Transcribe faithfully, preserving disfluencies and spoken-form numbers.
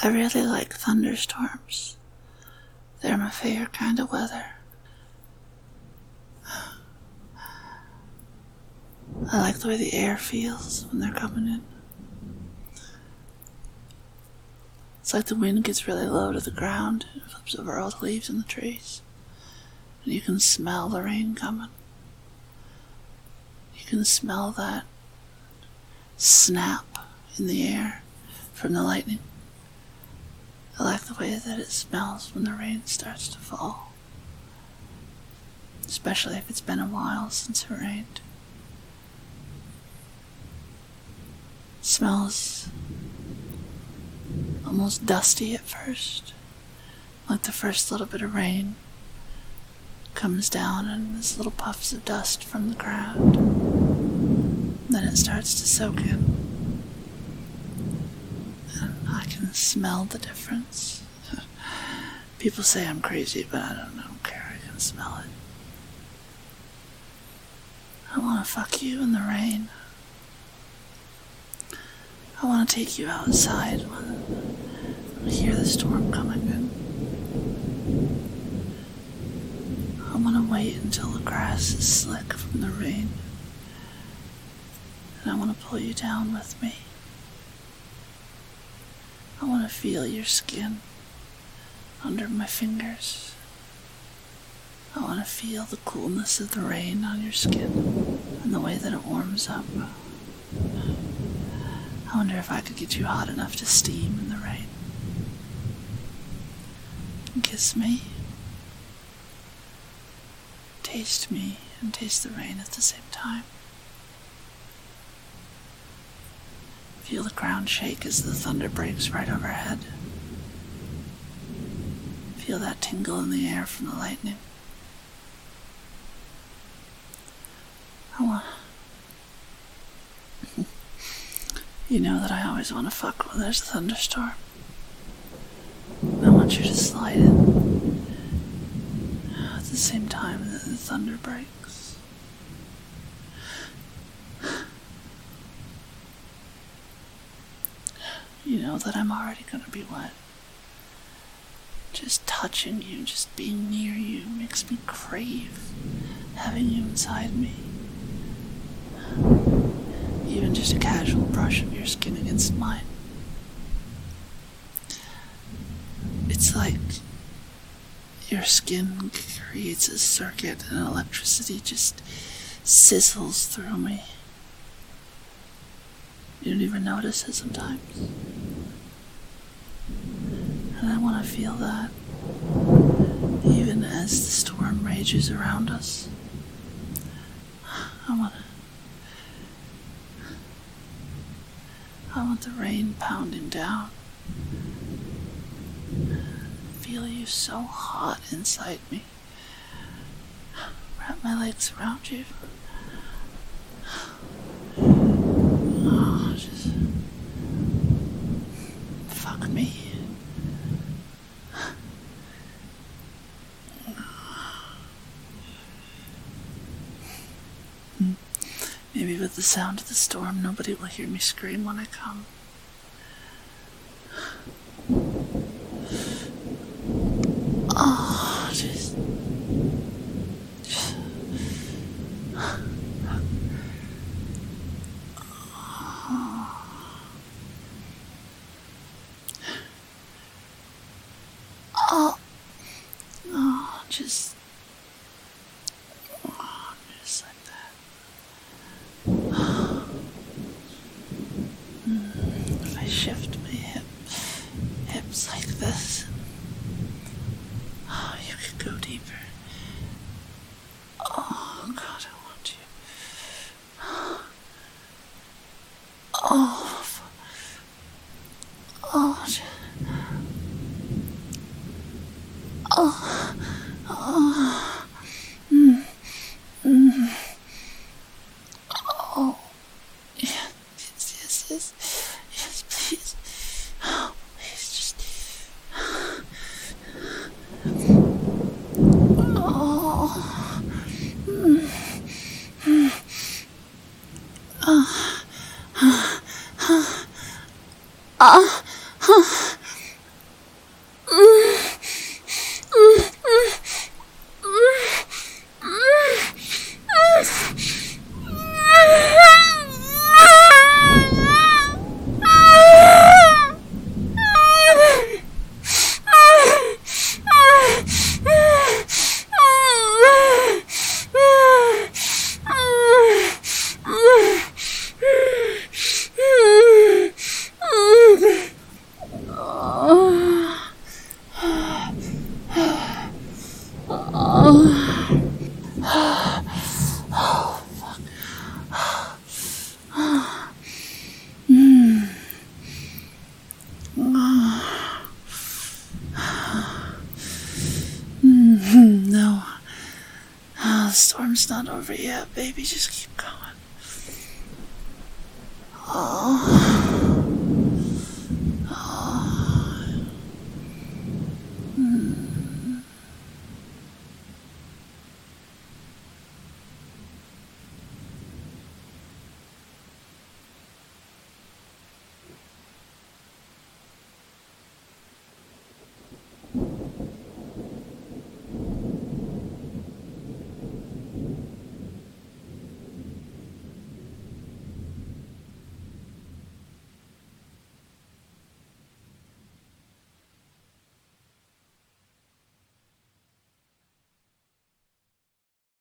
I really like thunderstorms. They're my favorite kind of weather. I like the way the air feels when they're coming in. It's like the wind gets really low to the ground and flips over all the leaves in the trees. And you can smell the rain coming. You can smell that snap in the air from the lightning. I like the way that it smells when the rain starts to fall. Especially if it's been a while since it rained. It smells almost dusty at first. Like the first little bit of rain comes down and there's little puffs of dust from the ground. Then it starts to soak in. And I can smell the difference. People say I'm crazy, but I don't, I don't care. I can smell it. I want to fuck you in the rain. I want to take you outside when I hear the storm coming in. I want to wait until the grass is slick from the rain. And I want to pull you down with me. I want to feel your skin under my fingers. I want to feel the coolness of the rain on your skin and the way that it warms up. I wonder if I could get you hot enough to steam in the rain. Kiss me. Taste me and taste the rain at the same time. Feel the ground shake as the thunder breaks right overhead. Feel that tingle in the air from the lightning. I want... You know that I always want to fuck when there's a thunderstorm. I want you to slide in at the same time that the thunder breaks. You know that I'm already going to be wet. Just touching you, just being near you makes me crave having you inside me. Even just a casual brush of your skin against mine. It's like your skin creates a circuit and electricity just sizzles through me. You don't even notice it sometimes. And I want to feel that even as the storm rages around us. I want to I want the rain pounding down. Feel you so hot inside me. Wrap my legs around you. Oh, just fuck me. Maybe with the sound of the storm, nobody will hear me scream when I come. Oh, just... just... Oh, oh, just... Oh, just like that. If I shift my hip, hips like this, oh, you could go deeper. Oh, God, I want you. Oh, oh, oh, oh, mm, mm. Oh, yeah, yes, yes, yes, yes, please, oh, please, just, oh, mm, mm. Oh, oh, oh, oh. It's not over yet, baby. Just keep going. Oh.